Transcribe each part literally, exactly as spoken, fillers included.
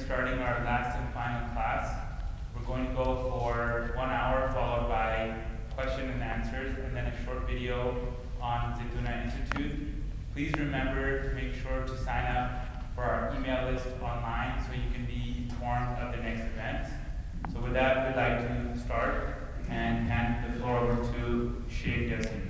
starting our last and final class. We're going to go for one hour followed by question and answers and then a short video on Zaytuna Institute. Please remember to make sure to sign up for our email list online so you can be informed of the next event. So with that, we'd like to start and hand the floor over to Sheikh Yasin.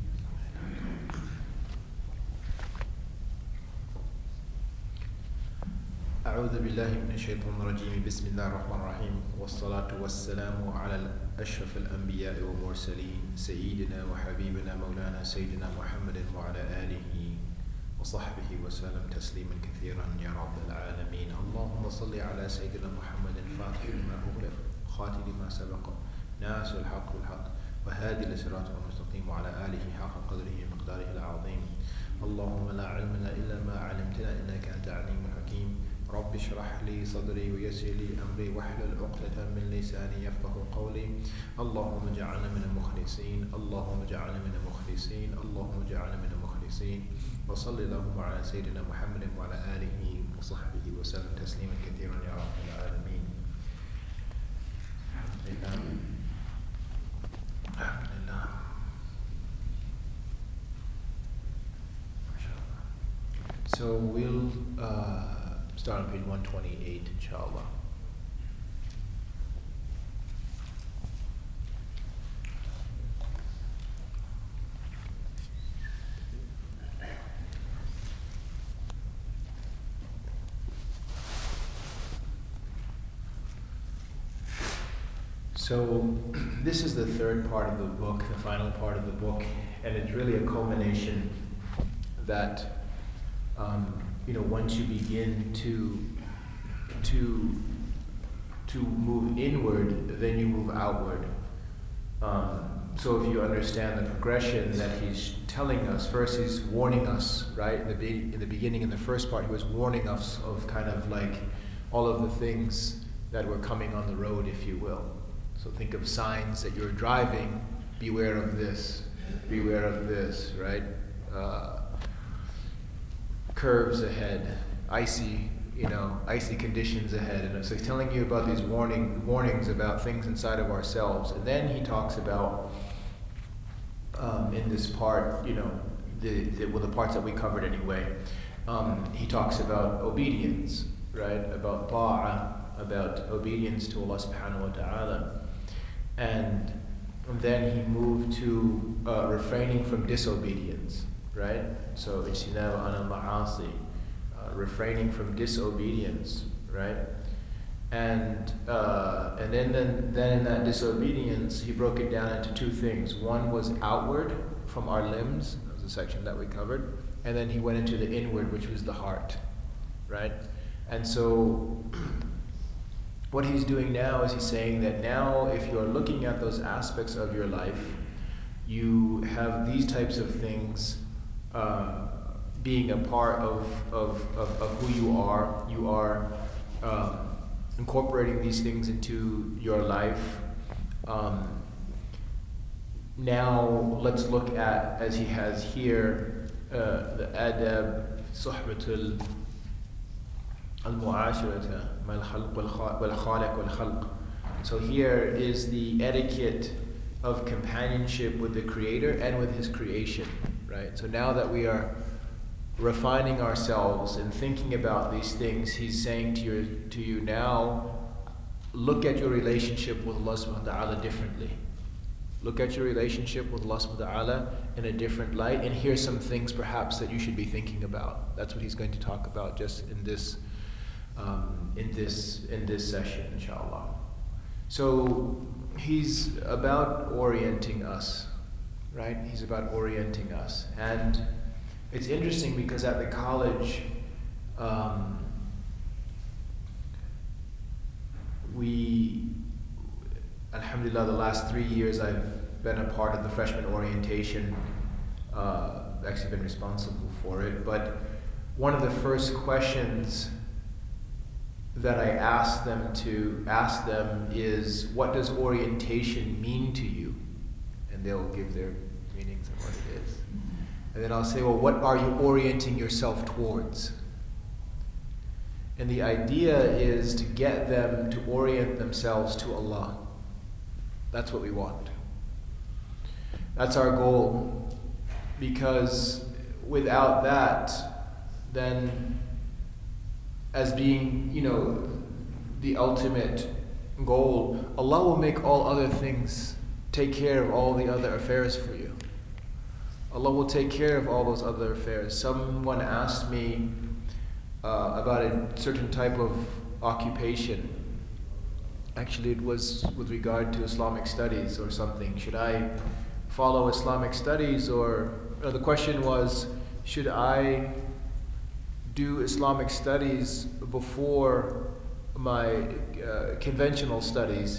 أعوذ بالله من الشيطان الرجيم بسم الله الرحمن الرحيم والصلاة والسلام على أشرف الأنبياء والمرسلين سيدنا وحبيبنا مولانا سيدنا محمد وعلى آله وصحبه وسلم تسليما كثيرا يا رب العالمين. اللهم صل على سيدنا محمد الفاتح لما أغلق خاتم لما سبق ناصر الحق بالحق وهادي لصراط المستقيم وعلى آله حق قدره ومقداره العظيم. اللهم لا علم لنا إلا ما علمتنا إنك أنت عليم حكيم. رب اشرح لي صدري ويسر لي أمري واحلل عقدة من لساني يفقه قولي. اللهم اجعلنا من المخلصين اللهم اجعلنا من المخلصين اللهم اجعلنا من المخلصين. وصل اللهم على سيدنا محمد وعلى آله وصحبه وسلم تسليما كثيرا يا رب العالمين. الحمد لله الحمد لله. So we'll uh, start on page one twenty-eight, inshallah. So this is the third part of the book, the final part of the book, and it's really a culmination that um, you know, once you begin to to to move inward, then you move outward. Um, so if you understand the progression that he's telling us, first he's warning us, right? In the, be- in the beginning, in the first part, he was warning us of kind of like all of the things that were coming on the road, if you will. So think of signs that you're driving, beware of this, beware of this, right? Uh, curves ahead, icy, you know, icy conditions ahead. And so he's telling you about these warning warnings about things inside of ourselves. And then he talks about, um, in this part, you know, the, the well, the parts that we covered anyway, um, he talks about obedience, right? About ta'ah, about obedience to Allah subhanahu wa ta'ala. And then he moved to uh, refraining from disobedience, right? So ijtinab an al-ma'asi, uh, refraining from disobedience, right? And uh, and then, then then in that disobedience, he broke it down into two things. One was outward from our limbs, that was a section that we covered, and then he went into the inward, which was the heart, right? And so what he's doing now is he's saying that now if you're looking at those aspects of your life, you have these types of things uh, being a part of, of, of, of who you are. You are um, incorporating these things into your life. Um, now let's look at, as he has here, uh, the adab, suhbatul al-mu'asharata mal khalq wal khaliq wal khalq. So here is the etiquette of companionship with the Creator and with His creation, right? So now that we are refining ourselves and thinking about these things, he's saying to you, to you now, look at your relationship with Allah subhanahu wa ta'ala differently. Look at your relationship with Allah subhanahu wa ta'ala in a different light, and here's some things perhaps that you should be thinking about. That's what he's going to talk about just in this um, in this in this session, inshallah. So he's about orienting us, right? He's about orienting us. And it's interesting because at the college, um, we, alhamdulillah, the last three years I've been a part of the freshman orientation, uh, actually been responsible for it. But one of the first questions that I ask them to ask them is, what does orientation mean to you? And they'll give their meanings of what it is. And then I'll say, well, what are you orienting yourself towards? And the idea is to get them to orient themselves to Allah. That's what we want. That's our goal. Because without that, then as being, you know, the ultimate goal, Allah will make all other things take care of all the other affairs for you. Allah will take care of all those other affairs. Someone asked me uh, about a certain type of occupation. Actually, it was with regard to Islamic studies or something. Should I follow Islamic studies, or no, the question was, should I do Islamic studies before my uh, conventional studies?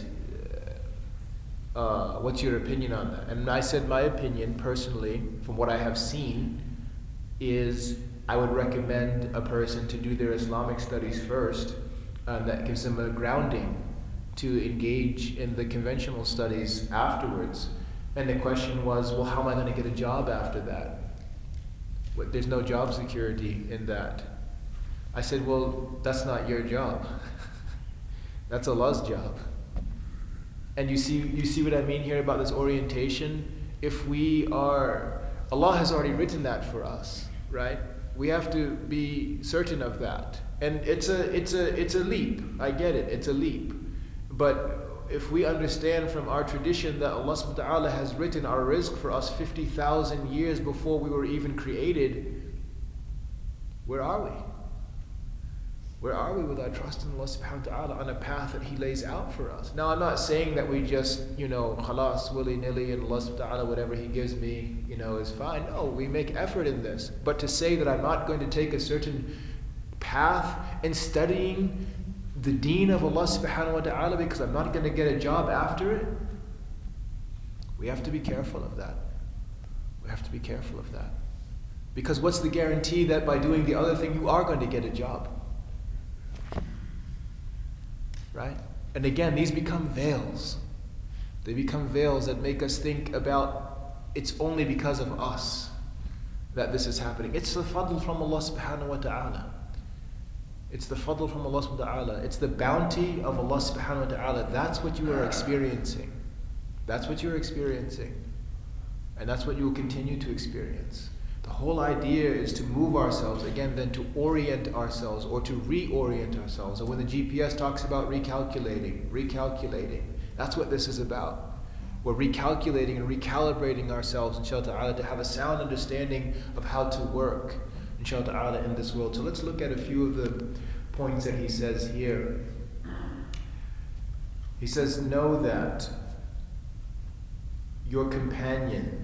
Uh, what's your opinion on that? And I said my opinion, personally, from what I have seen, is I would recommend a person to do their Islamic studies first, and that gives them a grounding to engage in the conventional studies afterwards. And the question was, well, how am I going to get a job after that? What, there's no job security in that. I said, well, that's not your job. That's Allah's job. And you see, you see what I mean here about this orientation? If we are, Allah has already written that for us, right? We have to be certain of that. And it's a, it's a, it's a leap. I get it, it's a leap. But if we understand from our tradition that Allah subhanahu wa ta'ala has written our rizq for us fifty thousand years before we were even created, where are we? Where are we with our trust in Allah subhanahu wa ta'ala on a path that He lays out for us? Now, I'm not saying that we just, you know, khalas, willy-nilly, and Allah subhanahu wa ta'ala, whatever He gives me, you know, is fine. No, we make effort in this. But to say that I'm not going to take a certain path in studying the deen of Allah subhanahu wa ta'ala because I'm not going to get a job after it, we have to be careful of that. We have to be careful of that. Because what's the guarantee that by doing the other thing you are going to get a job? Right? And again, these become veils. They become veils that make us think about it's only because of us that this is happening. It's the fadl from Allah subhanahu wa ta'ala. It's the fadl from Allah subhanahu wa ta'ala. It's the bounty of Allah subhanahu wa ta'ala. That's what you are experiencing. That's what you're experiencing. And that's what you will continue to experience. The whole idea is to move ourselves, again, then to orient ourselves or to reorient ourselves. And when the G P S talks about recalculating, recalculating, that's what this is about. We're recalculating and recalibrating ourselves, inshallah ta'ala, to have a sound understanding of how to work, inshallah ta'ala, in this world. So let's look at a few of the points that he says here. He says, know that your companion,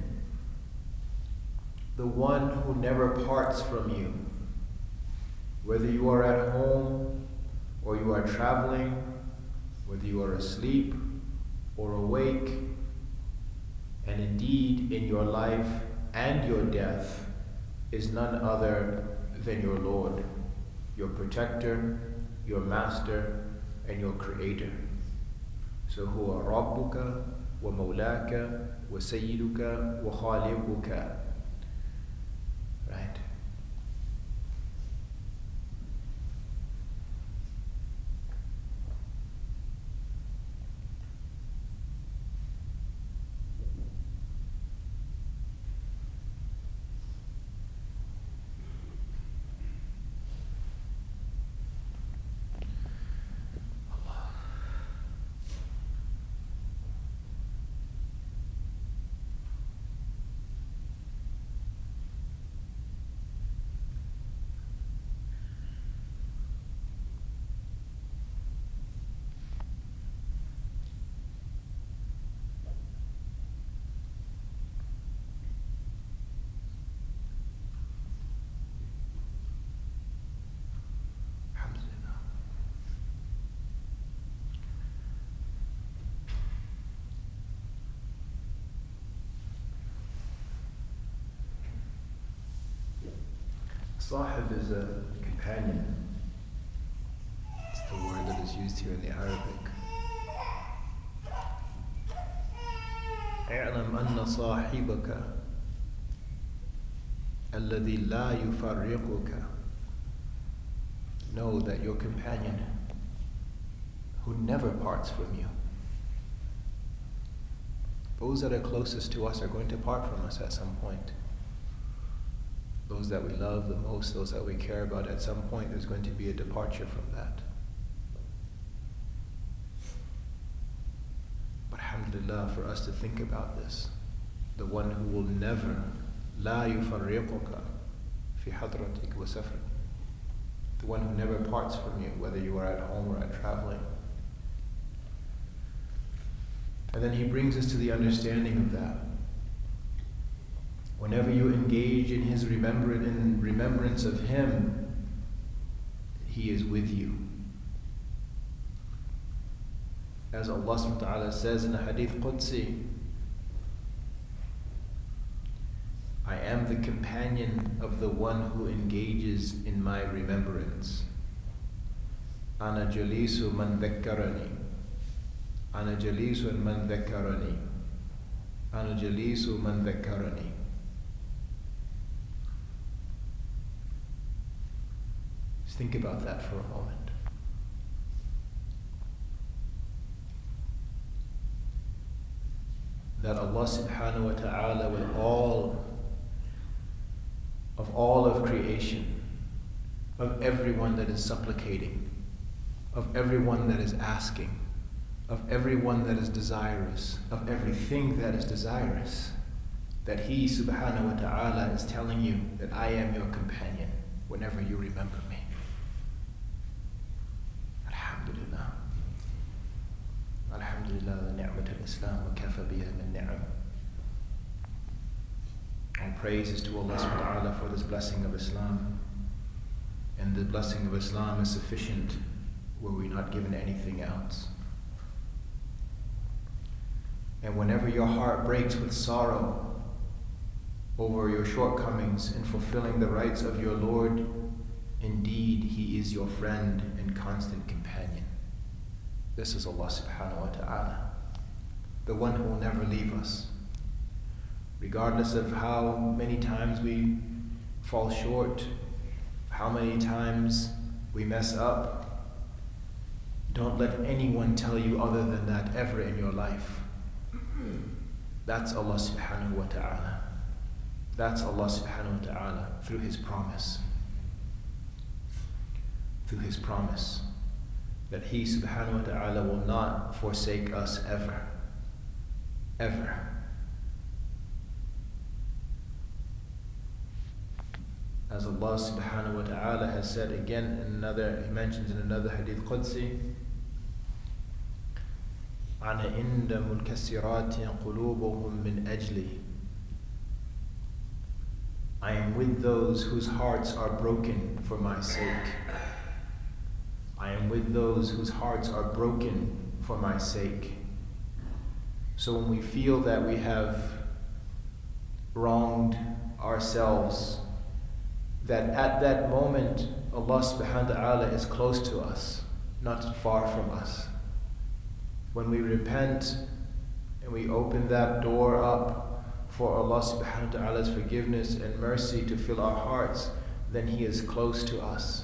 the one who never parts from you, whether you are at home or you are traveling, whether you are asleep or awake, and indeed in your life and your death, is none other than your Lord, your protector, your master, and your creator. So huwa rabbuka wa mawlaka wa sayyiduka wa khaliquka. Right? Sahib is a companion. It's the word that is used here in the Arabic. اعلم أن صاحبك الذي لا يفرقك know that your companion, who never parts from you, those that are closest to us are going to part from us at some point. Those that we love the most, those that we care about, at some point there's going to be a departure from that. But alhamdulillah, for us to think about this, the one who will never, لا يفرقك في حضرتك وسفرك, the one who never parts from you, whether you are at home or at traveling. And then he brings us to the understanding of that. Whenever you engage in his remembrance, in remembrance of him, he is with you. As Allah subhanahu wa ta'ala says in the Hadith Qudsi, I am the companion of the one who engages in my remembrance. Ana jalisu man dhakkarani. Ana jalisu man dhakkarani. Ana jalisu man dhakkarani. Just think about that for a moment. That Allah subhanahu wa ta'ala, with all of all of creation, of everyone that is supplicating, of everyone that is asking, of everyone that is desirous, of everything that is desirous, that He subhanahu wa ta'ala is telling you that I am your companion whenever you remember me. Alhamdulillah. Alhamdulillah, the ni'mat al-Islam wa kafa biha min ni'am. All praise is to Allah subhanahu wa ta'ala for this blessing of Islam. And the blessing of Islam is sufficient were we not given anything else. And whenever your heart breaks with sorrow over your shortcomings in fulfilling the rights of your Lord, indeed He is your friend and constant companion. This is Allah subhanahu wa ta'ala, the one who will never leave us. Regardless of how many times we fall short, how many times we mess up, don't let anyone tell you other than that ever in your life. That's Allah subhanahu wa ta'ala. That's Allah subhanahu wa ta'ala through His promise. Through His promise that He subhanahu wa ta'ala will not forsake us ever. Ever. As Allah subhanahu wa ta'ala has said again in another, He mentions in another Hadith Qudsi, أَنَا إِنْدَ مُنْكَسِرَاتٍ قُلُوبُهُمْ مِنْ أَجْلِي. I am with those whose hearts are broken for my sake. I am with those whose hearts are broken for my sake. So when we feel that we have wronged ourselves, that at that moment Allah subhanahu wa ta'ala is close to us, not far from us. When we repent and we open that door up for Allah subhanahu wa ta'ala's forgiveness and mercy to fill our hearts, then He is close to us.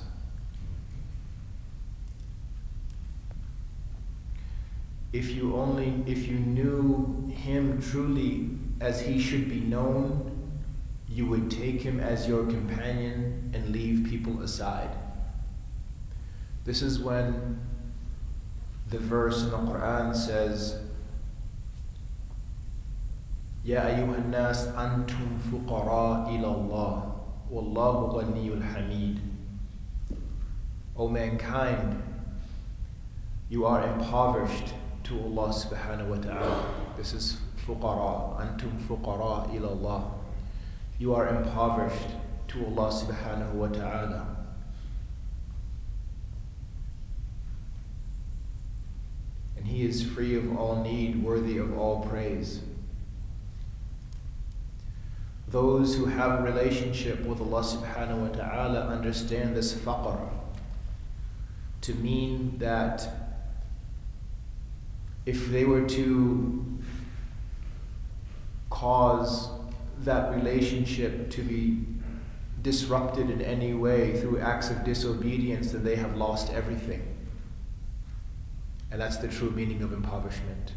If you only, if you knew Him truly as He should be known, you would take Him as your companion and leave people aside. This is when the verse in the Quran says, Ya ayyuhan nas antum fuqara ila Allah, wallahu ghaniyul hamid. O mankind, you are impoverished to Allah subhanahu wa ta'ala. This is fuqara, antum fuqara ila Allah. You are impoverished to Allah subhanahu wa ta'ala. And He is free of all need, worthy of all praise. Those who have a relationship with Allah subhanahu wa ta'ala understand this faqr to mean that if they were to cause that relationship to be disrupted in any way through acts of disobedience, then they have lost everything. And that's the true meaning of impoverishment.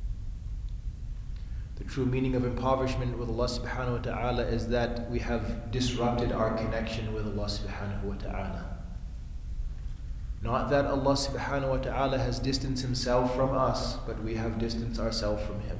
The true meaning of impoverishment with Allah subhanahu wa ta'ala is that we have disrupted our connection with Allah subhanahu wa ta'ala. Not that Allah subhanahu wa ta'ala has distanced himself from us, but we have distanced ourselves from him.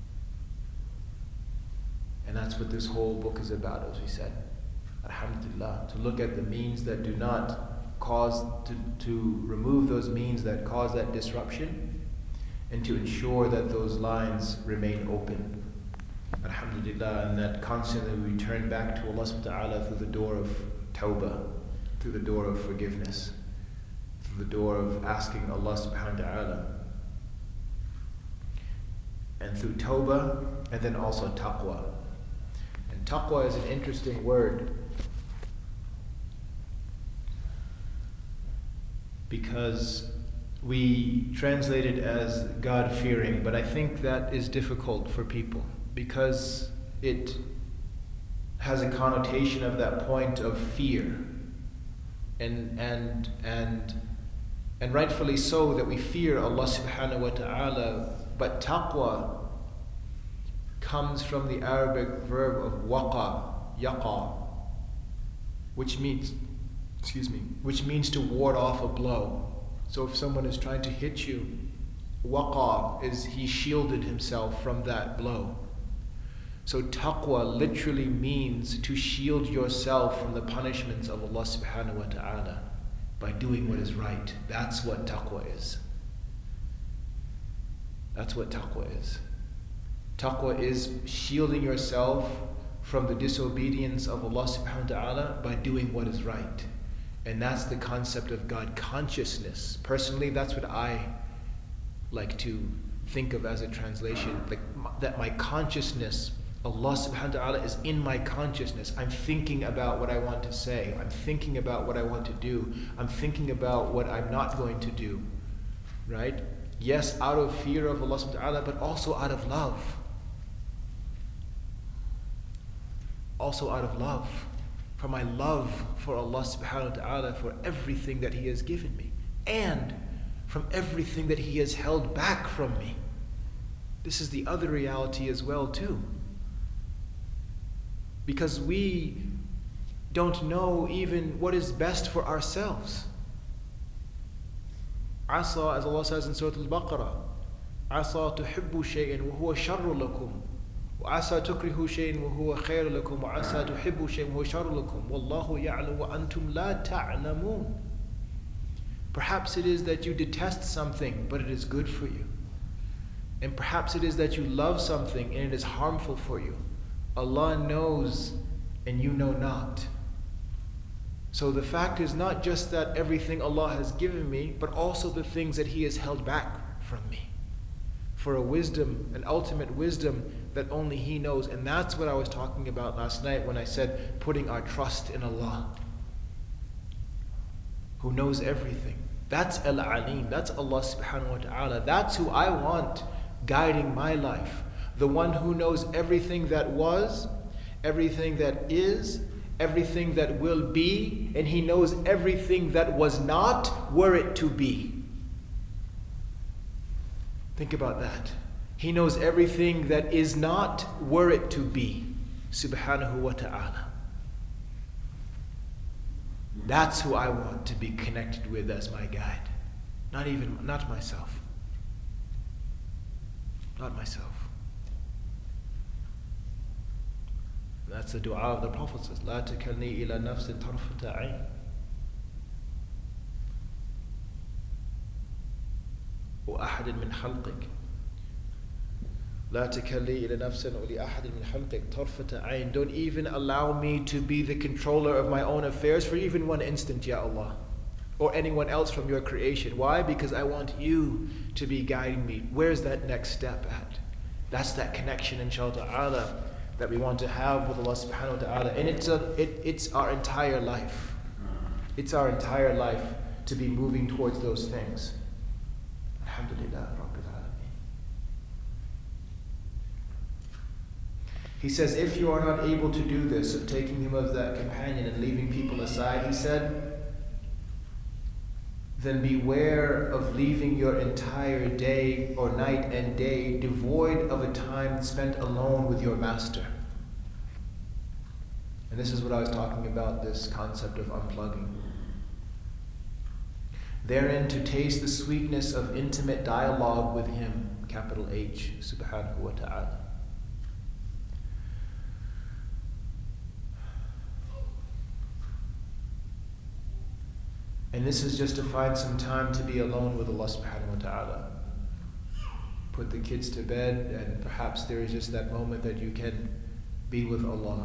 And that's what this whole book is about, as we said. Alhamdulillah. To look at the means that do not cause, to, to remove those means that cause that disruption, and to ensure that those lines remain open. Alhamdulillah. And that constantly we return back to Allah subhanahu wa ta'ala through the door of tawbah, through the door of forgiveness, through the door of asking Allah subhanahu wa ta'ala. And through tawbah, and then also taqwa. And taqwa is an interesting word, because we translate it as God-fearing, but I think that is difficult for people because it has a connotation of that point of fear, and and and and rightfully so, that we fear Allah subhanahu wa ta'ala. But taqwa comes from the Arabic verb of waqa, yaqa, which means, excuse me, which means to ward off a blow. So if someone is trying to hit you, waqa is he shielded himself from that blow. So taqwa literally means to shield yourself from the punishments of Allah subhanahu wa ta'ala by doing what is right. That's what taqwa is. That's what taqwa is. Taqwa is shielding yourself from the disobedience of Allah subhanahu wa ta'ala by doing what is right. And that's the concept of God consciousness. Personally, that's what I like to think of as a translation. Like, that my consciousness, Allah subhanahu wa ta'ala is in my consciousness. I'm thinking about what I want to say. I'm thinking about what I want to do. I'm thinking about what I'm not going to do. Right? Yes, out of fear of Allah subhanahu wa ta'ala, but also out of love. Also out of love. For my love for Allah subhanahu wa ta'ala, for everything that He has given me. And from everything that He has held back from me. This is the other reality as well too. Because we don't know even what is best for ourselves. Asa, as Allah says in Surah Al-Baqarah, Asa tuhibbu shay'an wa huwa sharru lakum. وعسى تكرهوا شيئا وهو خير لكم وعسى تحبوا شيئا وهو شر لكم والله يعلم وأنتم لا تعلمون. Perhaps it is that you detest something, but it is good for you. And perhaps it is that you love something and it is harmful for you. Allah knows and you know not. So the fact is not just that everything Allah has given me, but also the things that He has held back from me. For a wisdom, an ultimate wisdom that only He knows. And that's what I was talking about last night when I said putting our trust in Allah, who knows everything. That's Al-Alim. That's Allah subhanahu wa ta'ala. That's who I want guiding my life. The one who knows everything that was, everything that is, everything that will be, and He knows everything that was not, were it to be. Think about that. He knows everything that is not, were it to be. Subhanahu wa ta'ala. That's who I want to be connected with as my guide. Not even, not myself. Not myself. That's the dua of the Prophet says, لا تكلني إلى نفس طرفة عين. وأحد من خلقك. لا تكلني إلى نفس ولأحد من خلقك طرفة عين. Don't even allow me to be the controller of my own affairs for even one instant, Ya Allah. Or anyone else from your creation. Why? Because I want you to be guiding me. Where's that next step at? That's that connection, inshaAllah, that we want to have with Allah subhanahu wa ta'ala. And it's, a, it, it's our entire life. It's our entire life to be moving towards those things. Alhamdulillah Rabbil Alameen. He says, if you are not able to do this, of taking him as that companion and leaving people aside, he said, then beware of leaving your entire day or night and day devoid of a time spent alone with your master. And this is what I was talking about, this concept of unplugging. Therein to taste the sweetness of intimate dialogue with him, capital H, subhanahu wa ta'ala. And this is just to find some time to be alone with Allah subhanahu wa ta'ala. Put the kids to bed, and perhaps there is just that moment that you can be with Allah.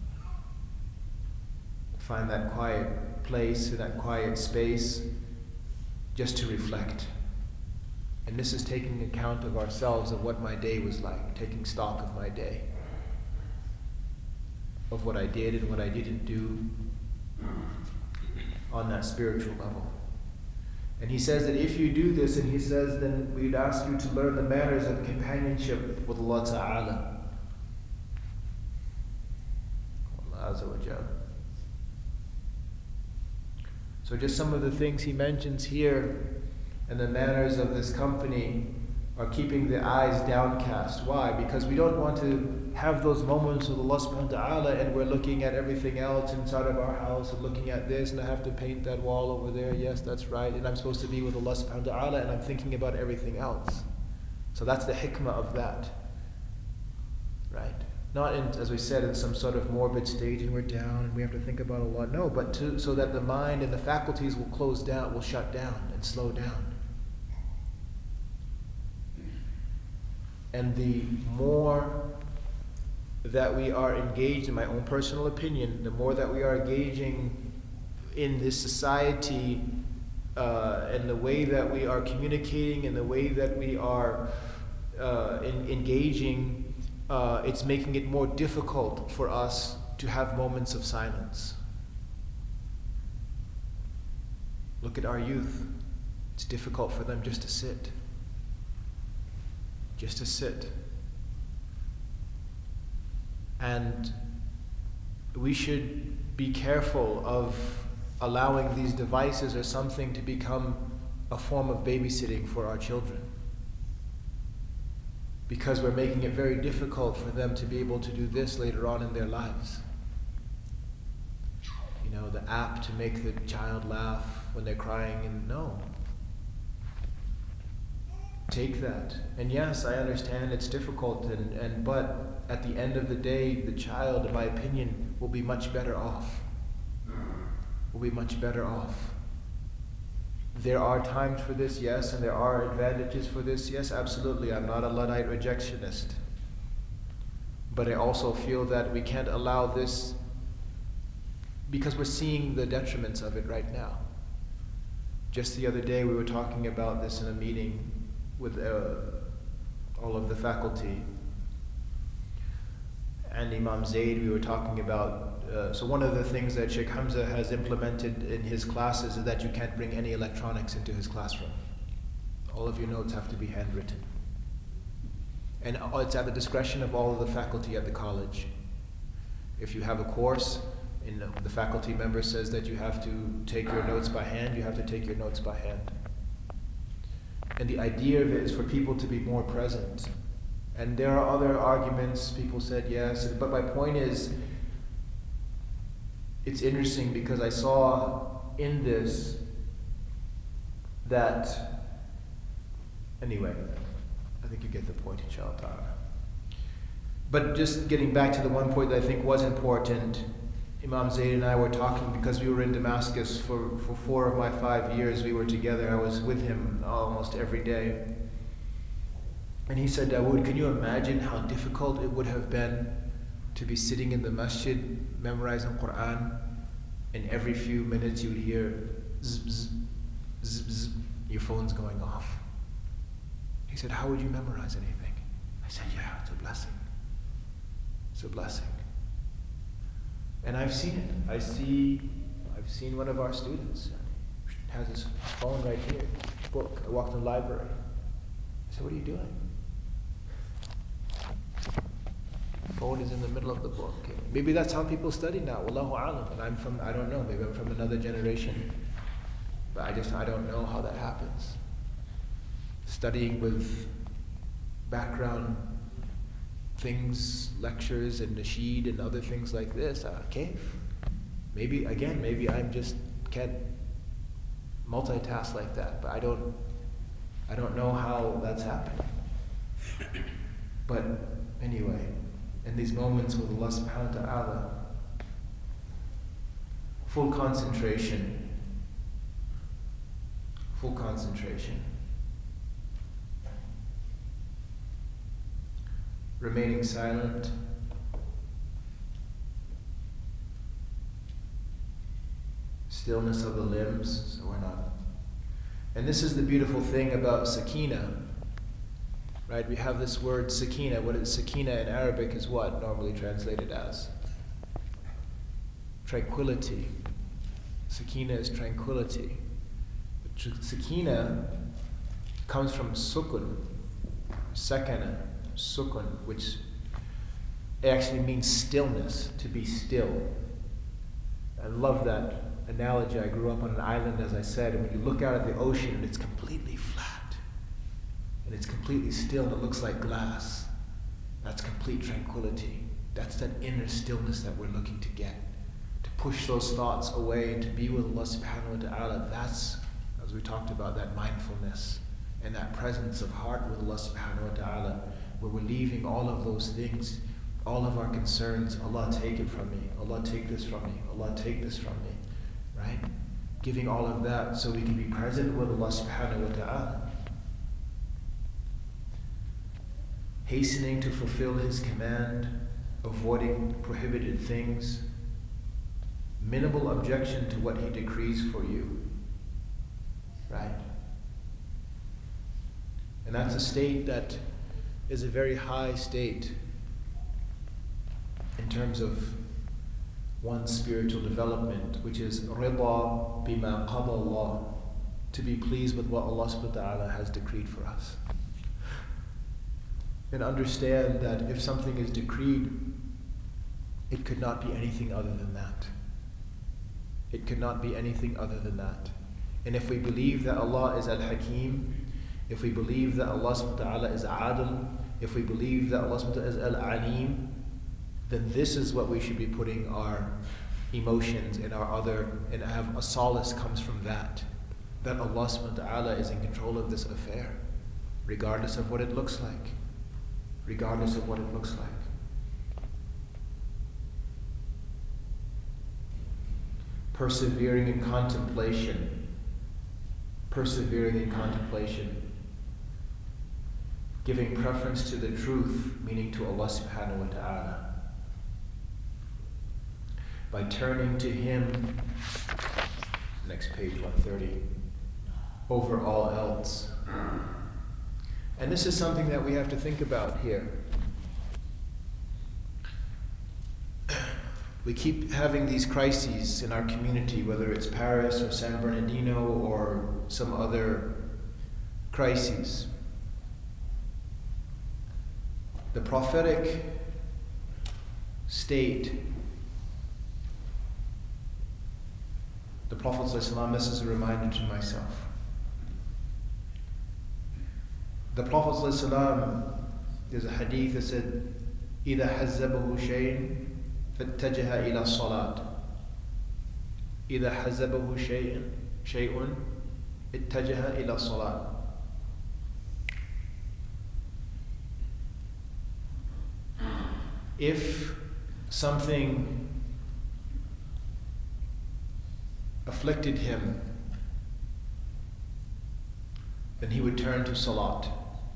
Find that quiet place, that quiet space, just to reflect. And this is taking account of ourselves, of what my day was like, taking stock of my day, of what I did and what I didn't do on that spiritual level. And he says that if you do this, and he says, then we'd ask you to learn the manners of companionship with Allah Ta'ala. Allah Azza wa Jal. So just some of the things he mentions here, and the manners of this company, are keeping the eyes downcast. Why? Because we don't want to have those moments with Allah subhanahu wa ta'ala and we're looking at everything else inside of our house and looking at this, and I have to paint that wall over there. Yes, that's right. And I'm supposed to be with Allah subhanahu wa ta'ala and I'm thinking about everything else. So that's the hikmah of that. Right? Not in, as we said, in some sort of morbid stage and we're down and we have to think about Allah. No, but to, so that the mind and the faculties will close down, will shut down and slow down. And the more that we are engaged, in my own personal opinion, the more that we are engaging in this society uh, and the way that we are communicating and the way that we are uh, in, engaging, uh, it's making it more difficult for us to have moments of silence. Look at our youth. It's difficult for them just to sit. Just to sit. And we should be careful of allowing these devices or something to become a form of babysitting for our children. Because we're making it very difficult for them to be able to do this later on in their lives. You know, the app to make the child laugh when they're crying, and no. Take that. And yes, I understand it's difficult, and, and but at the end of the day, the child, in my opinion, will be much better off. Will be much better off. There are times for this, yes, and there are advantages for this, yes, absolutely. I'm not a Luddite rejectionist. But I also feel that we can't allow this, because we're seeing the detriments of it right now. Just the other day we were talking about this in a meeting with uh, all of the faculty. And Imam Zaid, we were talking about, uh, so one of the things that Sheikh Hamza has implemented in his classes is that you can't bring any electronics into his classroom. All of your notes have to be handwritten. And it's at the discretion of all of the faculty at the college. If you have a course, and the faculty member says that you have to take your notes by hand, you have to take your notes by hand. And the idea of it is for people to be more present. And there are other arguments, people said yes, but my point is, it's interesting because I saw in this that, anyway, I think you get the point, inshallah ta'ala. But just getting back to the one point that I think was important, Imam Zaid and I were talking because we were in Damascus for, for four of my five years we were together. I was with him almost every day. And he said, Dawood, can you imagine how difficult it would have been to be sitting in the masjid memorizing Quran, and every few minutes you would hear zzz, zzz, zzz, zzz, your phone's going off. He said, how would you memorize anything? I said, yeah, it's a blessing. It's a blessing. And I've seen it. I see, I've seen one of our students has his phone right here, book. I walked in the library. I said, what are you doing? phone is in the middle of the book. Maybe that's how people study now. Wallahu alam. And I'm from, I don't know, maybe I'm from another generation. But I just, I don't know how that happens. Studying with background things, lectures and nasheed and other things like this. Uh, okay. Maybe, again, maybe I'm just can't multitask like that. But I don't, I don't know how that's happening. But anyway, in these moments with Allah subhanahu wa ta'ala, full concentration, full concentration, remaining silent, stillness of the limbs, so we're not. And this is the beautiful thing about sakina. Right, we have this word sakina. What is sakina in Arabic is what normally translated as? Tranquility. Sakina is tranquility. But sakina comes from sukun, sakana, sukun, which actually means stillness, to be still. I love that analogy. I grew up on an island, as I said, and when you look out at the ocean and it's completely flat, and it's completely still and it looks like glass. That's complete tranquility. That's that inner stillness that we're looking to get. To push those thoughts away and to be with Allah subhanahu wa ta'ala. That's, as we talked about, that mindfulness and that presence of heart with Allah subhanahu wa ta'ala, where we're leaving all of those things, all of our concerns. Allah, take it from me. Allah, take this from me. Allah, take this from me. Right? Giving all of that so we can be present with Allah subhanahu wa ta'ala. Hastening to fulfill His command, avoiding prohibited things, minimal objection to what He decrees for you. Right? And that's a state that is a very high state in terms of one's spiritual development, which is rida bima qada Allah, to be pleased with what Allah subhanahu wa ta'ala has decreed for us. And understand that if something is decreed, it could not be anything other than that. It could not be anything other than that. And if we believe that Allah is Al-Hakim, if we believe that Allah subhanahu wa ta'ala is Adil, if we believe that Allah subhanahu wa ta'ala is Al-Alim, then this is what we should be putting our emotions and our other, and have a solace comes from that. That Allah subhanahu wa ta'ala is in control of this affair, regardless of what it looks like. Regardless of what it looks like. Persevering in contemplation. Persevering in contemplation. Giving preference to the truth, meaning to Allah subhanahu wa ta'ala. By turning to Him, next page, one thirty, over all else. And this is something that we have to think about here. We keep having these crises in our community, whether it's Paris or San Bernardino or some other crises. The prophetic state, the Prophet ﷺ, this is a reminder to myself. The Prophet ﷺ, there's a hadith that said, إِذَا حَزَّبَهُ شَيْءٍ فَاتَّجَهَ إِلَى الصَّلَاةِ إِذَا حَزَّبَهُ شَيْءٍ شَيْءٌ اتَّجَهَ إِلَى الصَّلَاةِ. If something afflicted him, then he would turn to salat.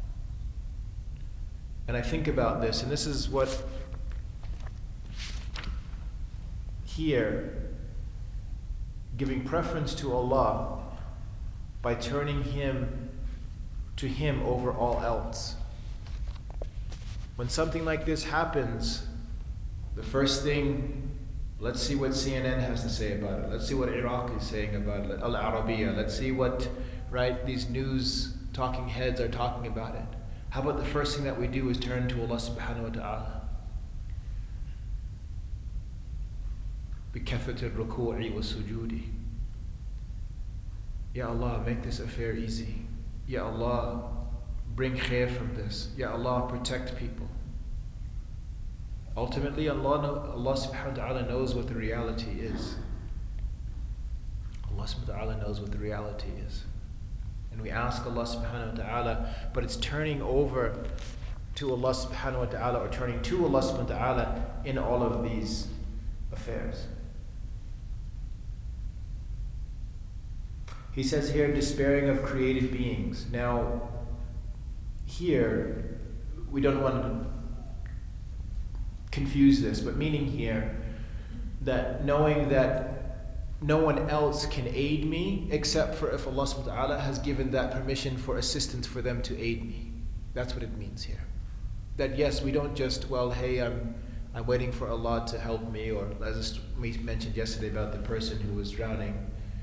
And I think about this, and this is what here, giving preference to Allah by turning him to Him over all else. When something like this happens, the first thing, let's see what C N N has to say about it. Let's see what Iraq is saying about it. Al Arabiya. Let's see what, right, these news talking heads are talking about it. How about the first thing that we do is turn to Allah subhanahu wa ta'ala? بكثرة الركوع والسجود. Ya Allah, make this affair easy. Ya Allah, bring khair from this. Ya Allah, protect people. Ultimately, Allah, know, Allah subhanahu wa ta'ala knows what the reality is. Allah subhanahu wa ta'ala knows what the reality is. And we ask Allah subhanahu wa ta'ala, but it's turning over to Allah subhanahu wa ta'ala, or turning to Allah subhanahu wa ta'ala in all of these affairs. He says here, despairing of created beings. Now, here, we don't want to confuse this, but meaning here that knowing that no one else can aid me except for if Allah subhanahu wa ta'ala has given that permission for assistance for them to aid me. That's what it means here. That yes, we don't just, well, hey, I'm I'm waiting for Allah to help me, or as we mentioned yesterday about the person who was drowning.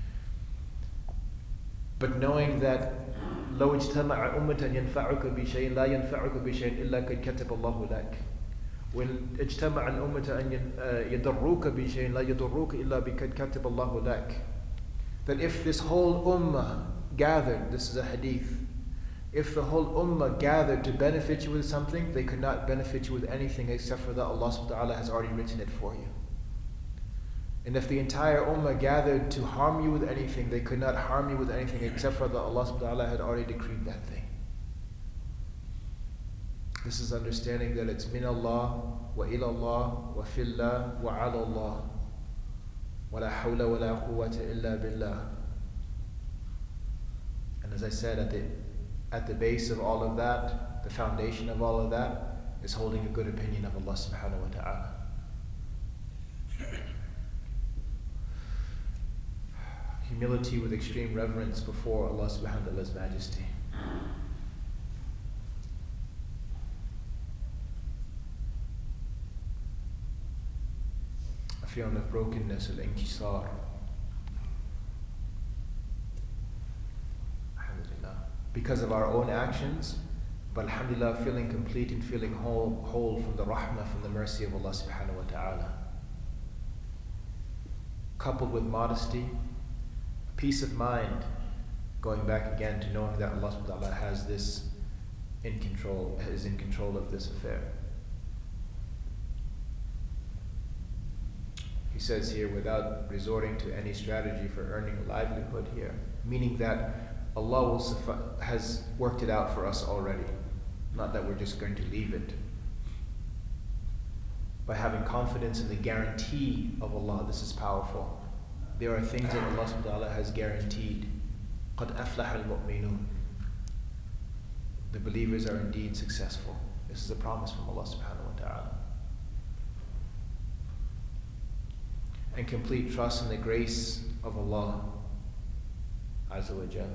But knowing that لو اجتمع أمة ينفعك بشيء لا ينفعك بشيء إلا قد كتب الله لك. وإن اجتمع الأمة أن يضروك بشيء لا يضروك إلا بقد كتب الله لك. That if this whole ummah gathered, this is a hadith, if the whole ummah gathered to benefit you with something, they could not benefit you with anything except for that Allah subhanahu wa ta'ala has already written it for you. And if the entire ummah gathered to harm you with anything, they could not harm you with anything except for that Allah subhanahu wa ta'ala had already decreed that thing. This is understanding that it's min Allah, wa ila Allah, wa fillah, wa ala Allah, wa la hawla wa la quwwata illa billah. And as I said, at the at the base of all of that, the foundation of all of that, is holding a good opinion of Allah subhanahu wa ta'ala. Humility with extreme reverence before Allah subhanahu wa ta'ala's majesty. A feeling of brokenness, al-inkisar. Alhamdulillah. Because of our own actions, but alhamdulillah, feeling complete and feeling whole, whole from the rahmah, from the mercy of Allah subhanahu wa ta'ala. Coupled with modesty, peace of mind, going back again to knowing that Allah subhanahu wa ta'ala has this in control, is in control of this affair. He says here, without resorting to any strategy for earning a livelihood here, meaning that Allah will suffi- has worked it out for us already, not that we're just going to leave it. By having confidence in the guarantee of Allah, this is powerful. There are things that Allah subhanahu wa ta'ala has guaranteed. قَدْ أَفْلَحَ الْمُؤْمِنُونَ. The believers are indeed successful. This is a promise from Allah subhanahu wa ta'ala. And complete trust in the grace of Allah Azza wa Jal.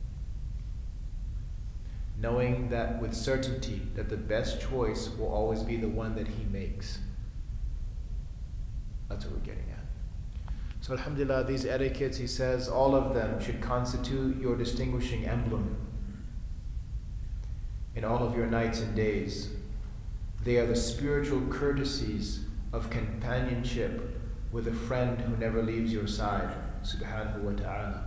Knowing that with certainty that the best choice will always be the one that He makes. That's what we're getting at. So alhamdulillah, these etiquettes, he says, all of them should constitute your distinguishing emblem in all of your nights and days. They are the spiritual courtesies of companionship with a friend who never leaves your side, subhanahu wa ta'ala.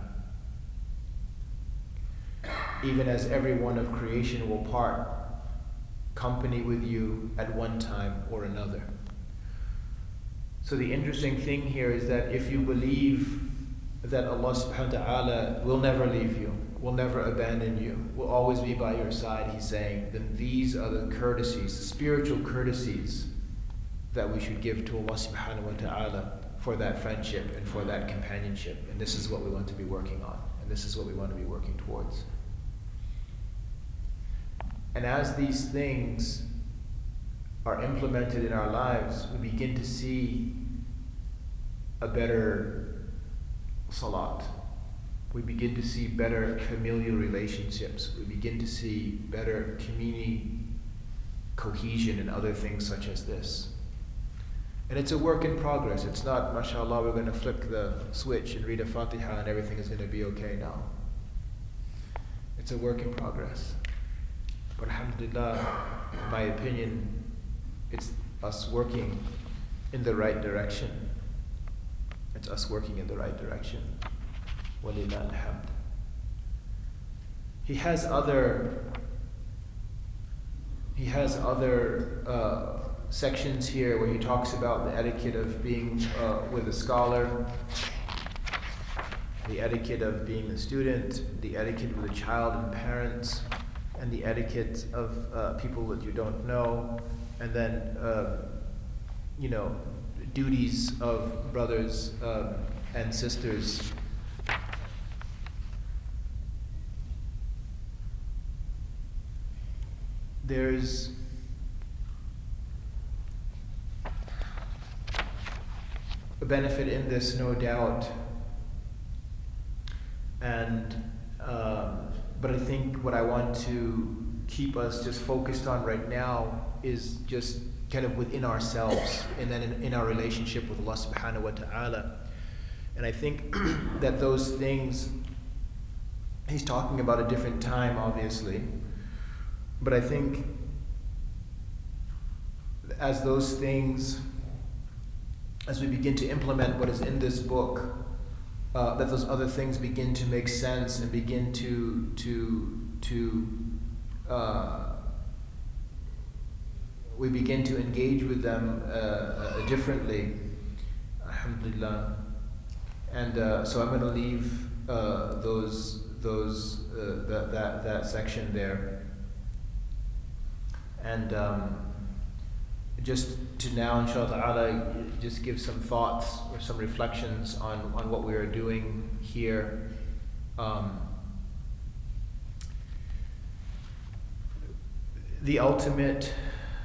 Even as every one of creation will part company with you at one time or another. So the interesting thing here is that if you believe that Allah subhanahu wa ta'ala will never leave you, will never abandon you, will always be by your side, he's saying, then these are the courtesies, the spiritual courtesies that we should give to Allah subhanahu wa ta'ala for that friendship and for that companionship. And this is what we want to be working on. And this is what we want to be working towards. And as these things are implemented in our lives, we begin to see a better salat. We begin to see better familial relationships. We begin to see better community cohesion and other things such as this. And it's a work in progress. It's not, mashallah, we're going to flick the switch and read a Fatiha and everything is going to be okay now. It's a work in progress. But alhamdulillah, in my opinion, it's us working in the right direction. it's us working in the right direction. Walillah alhamd. He has other he has other uh, sections here where he talks about the etiquette of being uh, with a scholar, the etiquette of being a student, the etiquette with a child and parents, and the etiquette of uh, people that you don't know, and then uh, you know, duties of brothers um, and sisters. There's a benefit in this, no doubt, and um, but I think what I want to keep us just focused on right now is just kind of within ourselves, and then in, in our relationship with Allah subhanahu wa ta'ala. And I think that those things, he's talking about a different time, obviously, but I think as those things, as we begin to implement what is in this book, uh, that those other things begin to make sense and begin to to to uh, we begin to engage with them uh, uh, differently. Alhamdulillah. And uh, so I'm going to leave uh, those those uh, that that that section there. And um, just to now, inshallah, just give some thoughts or some reflections on, on what we are doing here. Um, the ultimate,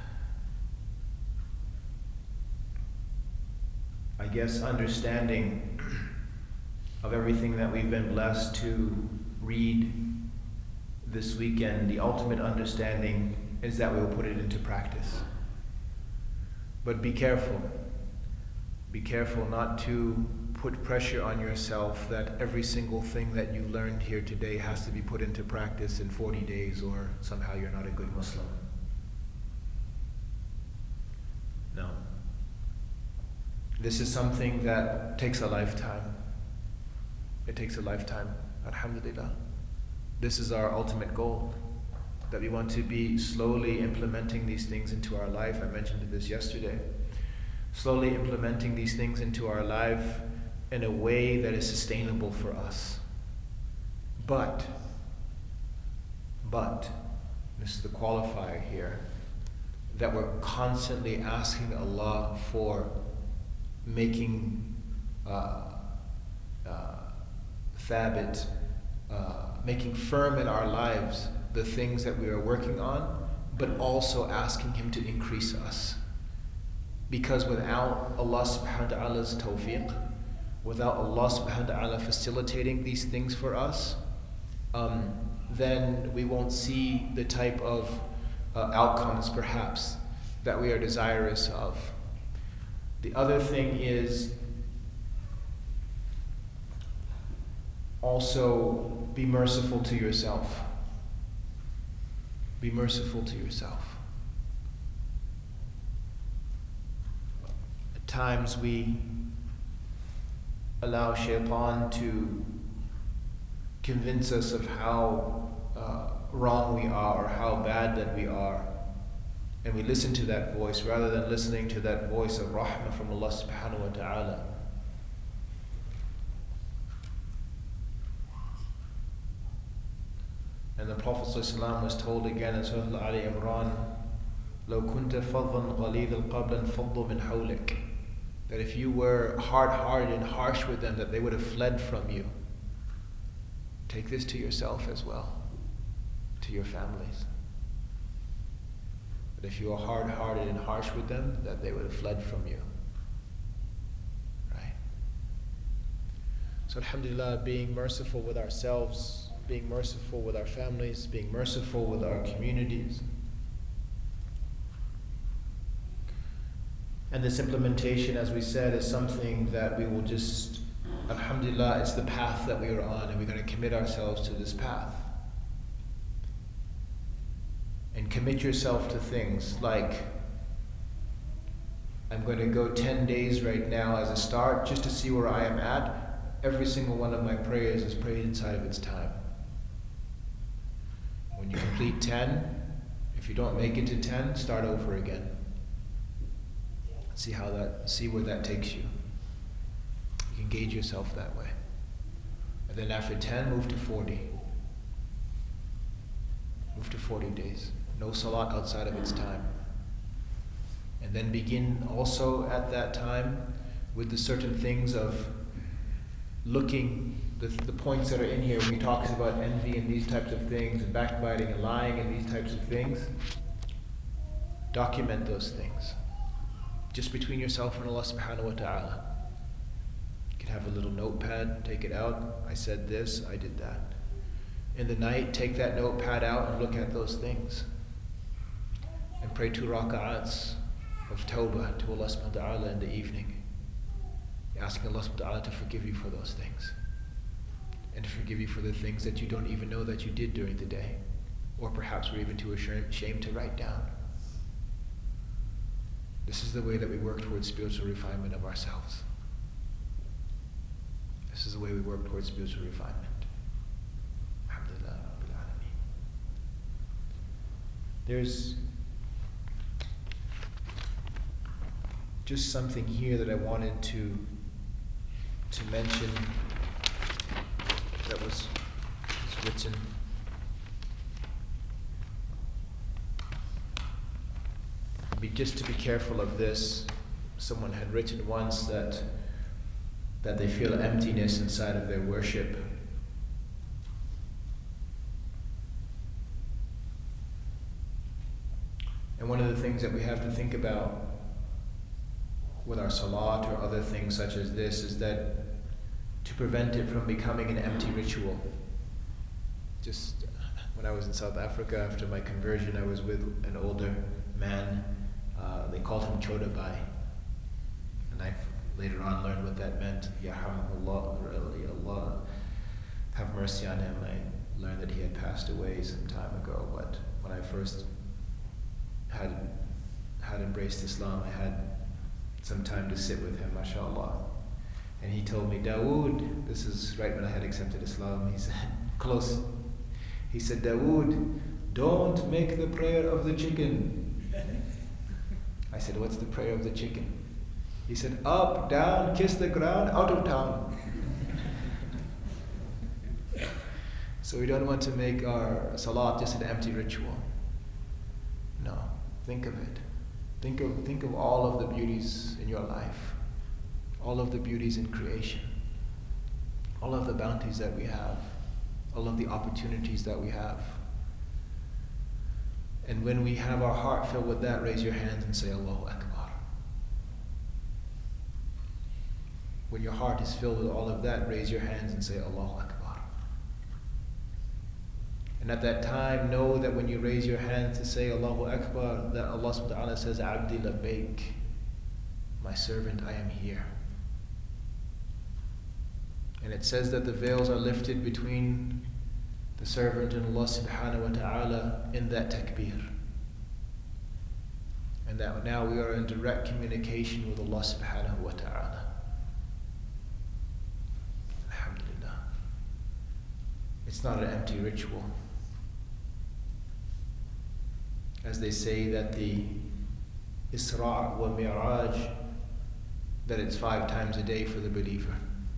I guess, understanding of everything that we've been blessed to read this weekend, the ultimate understanding is that we will put it into practice. But be careful. Be careful not to put pressure on yourself that every single thing that you learned here today has to be put into practice in forty days, or somehow you're not a good Muslim. No. This is something that takes a lifetime. It takes a lifetime. Alhamdulillah. This is our ultimate goal, that we want to be slowly implementing these things into our life. I mentioned this yesterday. Slowly implementing these things into our life in a way that is sustainable for us. But, but, this is the qualifier here, that we're constantly asking Allah for making uh, uh, thabit, uh, making firm in our lives the things that we are working on, but also asking Him to increase us. Because without Allah subhanahu wa ta'ala's tawfiq, without Allah subhanahu wa ta'ala facilitating these things for us, um, then we won't see the type of uh, outcomes, perhaps, that we are desirous of. The other thing is also be merciful to yourself. Be merciful to yourself. At times we allow shaitan to convince us of how uh, wrong we are or how bad that we are. And we listen to that voice rather than listening to that voice of rahmah from Allah subhanahu wa ta'ala. And the Prophet ﷺ was told again in Surah Ali Imran, لو كنت فظا غليظ القلب انفضوا من حولك, that if you were hard-hearted and harsh with them, that they would have fled from you. Take this to yourself as well, to your families. That if you are hard-hearted and harsh with them, that they would have fled from you. Right? So alhamdulillah, being merciful with ourselves, being merciful with our families, being merciful with our communities. And this implementation, as we said, is something that we will just, alhamdulillah, it's the path that we are on, and we're going to commit ourselves to this path. And commit yourself to things like I'm going to go ten days right now as a start just to see where I am at. Every single one of my prayers is prayed inside of its time. When you complete ten, if you don't make it to ten, start over again. See how that, see where that takes you. You can gauge yourself that way. And then after ten, move to forty. Move to forty days. No salat outside of its time. And then begin also at that time with the certain things of looking, the, the points that are in here when he talks about envy and these types of things, and backbiting and lying and these types of things. Document those things. Just between yourself and Allah subhanahu wa ta'ala. You can have a little notepad, take it out. I said this, I did that. In the night, take that notepad out and look at those things. And pray two raka'ats of tawbah to Allah subhanahu wa ta'ala in the evening. Asking Allah subhanahu wa ta'ala to forgive you for those things. And to forgive you for the things that you don't even know that you did during the day. Or perhaps were even too ashamed to write down. This is the way that we work towards spiritual refinement of ourselves. This is the way we work towards spiritual refinement. Alhamdulillah Rabbil Alameen. There's just something here that I wanted to to mention that was, was written. Be, just to be careful of this, someone had written once that that they feel emptiness inside of their worship. And one of the things that we have to think about with our salat or other things such as this is that to prevent it from becoming an empty ritual. Just when I was in South Africa after my conversion, I was with an older man. Uh, they called him Chodabai. And I later on learned what that meant. Yarhamullah, really, Allah, have mercy on him. I learned that he had passed away some time ago, but when I first had had embraced Islam, I had some time to sit with him, mashallah. And he told me, Dawood, this is right when I had accepted Islam, he said, close. He said, Dawood, don't make the prayer of the chicken. I said, what's the prayer of the chicken? He said, up, down, kiss the ground, out of town. So we don't want to make our salat just an empty ritual. No, think of it. Think of, think of all of the beauties in your life, all of the beauties in creation, all of the bounties that we have, all of the opportunities that we have. And when we have our heart filled with that, raise your hands and say, Allahu Akbar. When your heart is filled with all of that, raise your hands and say, Allahu Akbar. And at that time, know that when you raise your hands to say Allahu Akbar, that Allah subhanahu wa ta'ala says, Abdi labbaik, my servant, I am here. And it says that the veils are lifted between the servant and Allah subhanahu wa ta'ala in that takbir. And that now we are in direct communication with Allah subhanahu wa ta'ala. Alhamdulillah. It's not an empty ritual. As they say that the Isra' wa Mi'raj, that it's five times a day for the believer.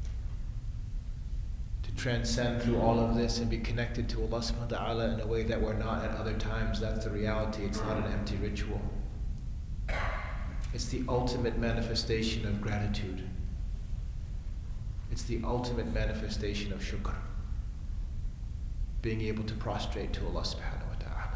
To transcend through all of this and be connected to Allah subhanahu wa ta'ala in a way that we're not at other times, that's the reality. It's not an empty ritual. It's the ultimate manifestation of gratitude. It's the ultimate manifestation of shukr. Being able to prostrate to Allah subhanahu wa ta'ala.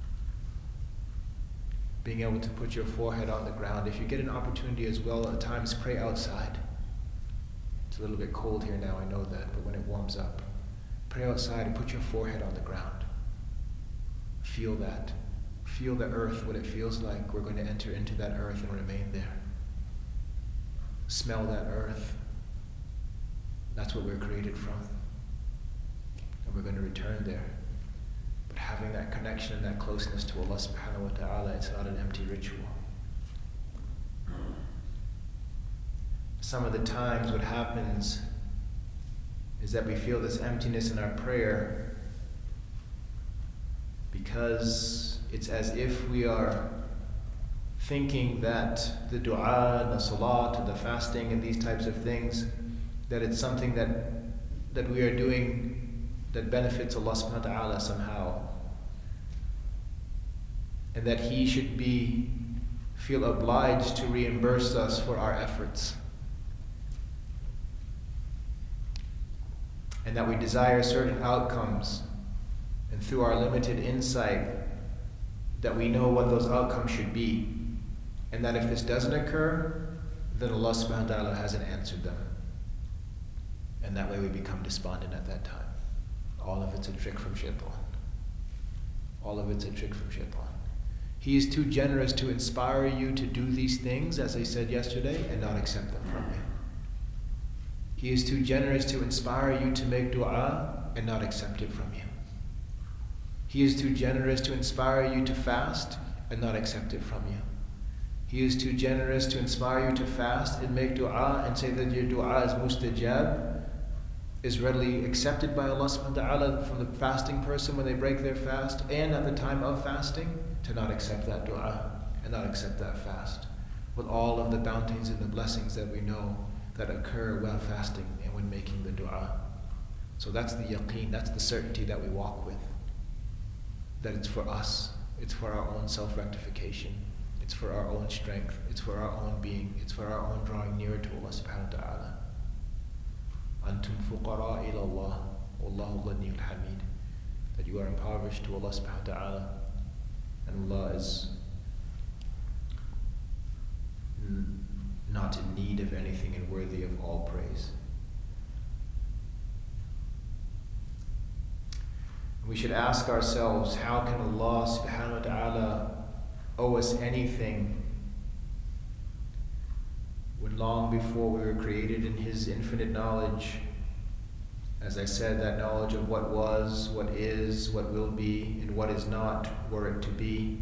Being able to put your forehead on the ground. If you get an opportunity as well, at times pray outside. It's a little bit cold here now, I know that, but when it warms up, pray outside and put your forehead on the ground. Feel that. Feel the earth, what it feels like. We're going to enter into that earth and remain there. Smell that earth. That's what we're created from. And we're going to return there. But having that connection and that closeness to Allah subhanahu wa ta'ala, it's not an empty ritual. some of the times what happens is that we feel this emptiness in our prayer because it's as if we are thinking that the dua, the salat, and the fasting and these types of things, that it's something that that we are doing that benefits Allah subhanahu wa ta'ala somehow. And that He should be feel obliged to reimburse us for our efforts. And that we desire certain outcomes, and through our limited insight, that we know what those outcomes should be. And that if this doesn't occur, then Allah subhanahu wa ta'ala hasn't answered them. And that way we become despondent at that time. All of it's a trick from shaitan. All of it's a trick from shaitan. He is too generous to inspire you to do these things, as I said yesterday, and not accept them from you. He is too generous to inspire you to make dua and not accept it from you. He is too generous to inspire you to fast and not accept it from you. He is too generous to inspire you to fast and make dua and say that your dua is mustajab, is readily accepted by Allah subhanahu wa ta'ala from the fasting person when they break their fast, and at the time of fasting, to not accept that dua and not accept that fast, with all of the bounties and the blessings that we know that occur while fasting and when making the dua. So that's the yaqeen, that's the certainty that we walk with. That it's for us, it's for our own self-rectification, it's for our own strength, it's for our own being, it's for our own drawing nearer to Allah subhanahu wa ta'ala. Antum fuqara ila Allah, Wallahu ghaniyul hamid. That you are impoverished to Allah subhanahu wa ta'ala, and Allah is n- not in need of anything and worthy of all praise. We should ask ourselves, how can Allah subhanahu wa ta'ala owe us anything when long before we were created in His infinite knowledge, as I said, that knowledge of what was, what is, what will be, and what is not, were it to be,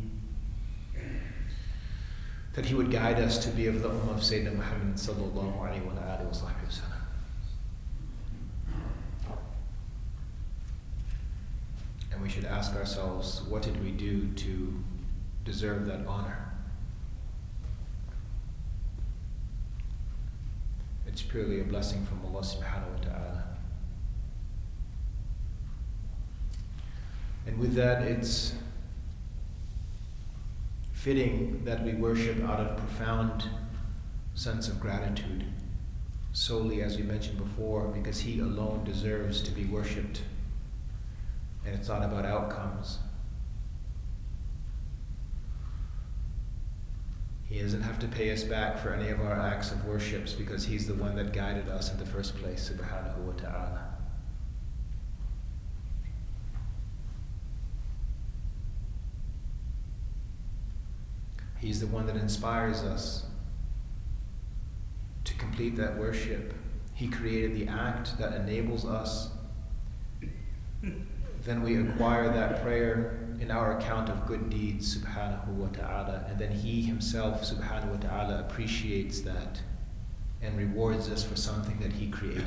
that He would guide us to be of the ummah of Sayyidina Muhammad sallallahu alayhi wa alihi wa sallam. And we should ask ourselves, what did we do to deserve that honor? It's purely a blessing from Allah subhanahu wa ta'ala. And with that, it's fitting that we worship out of profound sense of gratitude, solely, as we mentioned before, because He alone deserves to be worshipped. And it's not about outcomes. He doesn't have to pay us back for any of our acts of worships because He's the one that guided us in the first place, subhanahu wa ta'ala. He's the one that inspires us to complete that worship. He created the act that enables us. Then we acquire that prayer in our account of good deeds, subhanahu wa ta'ala, and then He Himself, subhanahu wa ta'ala, appreciates that and rewards us for something that He created.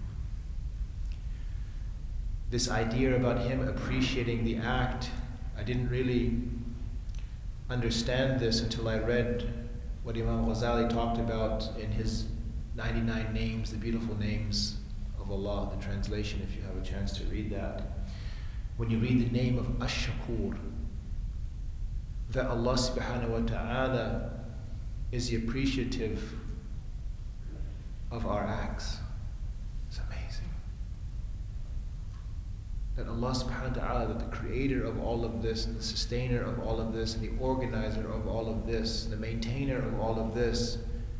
This idea about Him appreciating the act, I didn't really understand this until I read what Imam Ghazali talked about in his ninety-nine names, the beautiful names of Allah, the translation, if you have a chance to read that. When you read the name of Ash-Shakur, that Allah subhanahu wa ta'ala is appreciative of our acts. It's amazing. That Allah subhanahu wa ta'ala, that the creator of all of this, and the sustainer of all of this, and the organizer of all of this, the maintainer of all of this,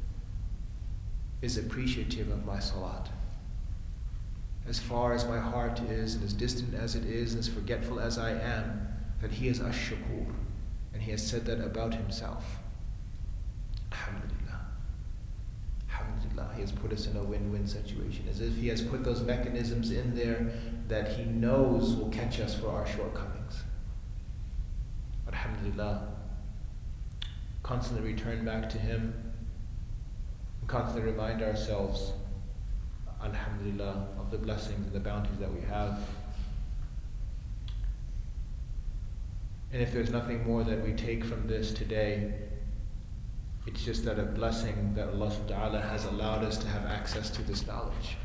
is appreciative of my salat. As far as my heart is, and as distant as it is, and as forgetful as I am, that He is Ash-Shakur. And He has said that about Himself. Alhamdulillah. Alhamdulillah. He has put us in a win-win situation, as if He has put those mechanisms in there that He knows will catch us for our shortcomings. Alhamdulillah. Constantly return back to Him. and constantly remind ourselves, alhamdulillah, of the blessings and the bounties that we have. And if there's nothing more that we take from this today, it's just that a blessing that Allah subhanahu wa ta'ala has allowed us to have access to this knowledge.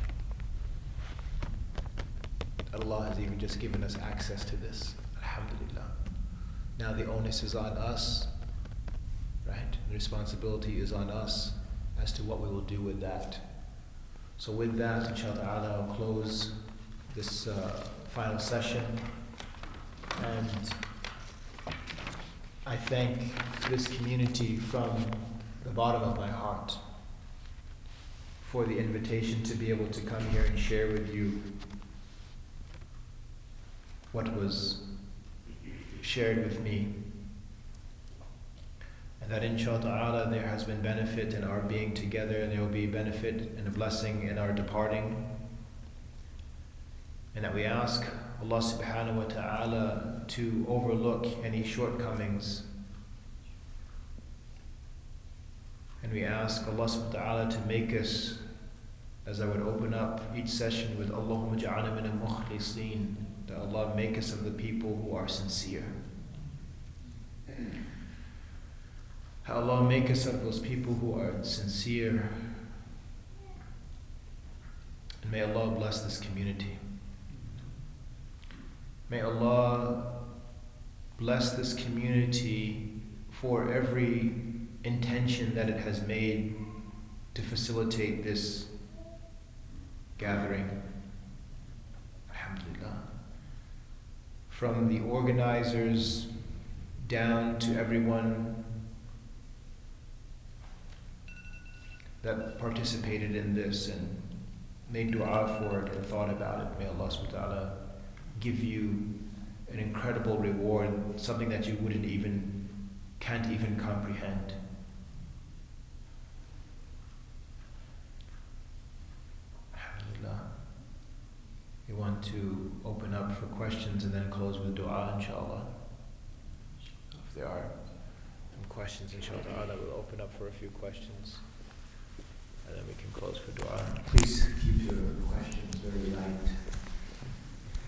Allah has even just given us access to this. Alhamdulillah. Now the onus is on us, right? The responsibility is on us as to what we will do with that. So with that, inshallah, I'll close this uh, final session. And I thank this community from the bottom of my heart for the invitation to be able to come here and share with you what was shared with me. And that inshallah there has been benefit in our being together, and there will be benefit and a blessing in our departing. And that we ask Allah subhanahu wa ta'ala to overlook any shortcomings. And we ask Allah subhanahu wa ta'ala to make us, as I would open up each session with Allahumma ja'alna min al-mukhlisin, that Allah make us of the people who are sincere. Allah make us of those people who are sincere. And may Allah bless this community. May Allah bless this community for every intention that it has made to facilitate this gathering. Alhamdulillah. From the organizers down to everyone that participated in this and made dua for it and thought about it. May Allah subhanahu wa ta'ala give you an incredible reward, something that you wouldn't even, can't even comprehend. Alhamdulillah. We want to open up for questions and then close with dua, inshallah. If there are some questions, inshallah, we'll open up for a few questions. And then we can close for dua. Please keep your questions very light.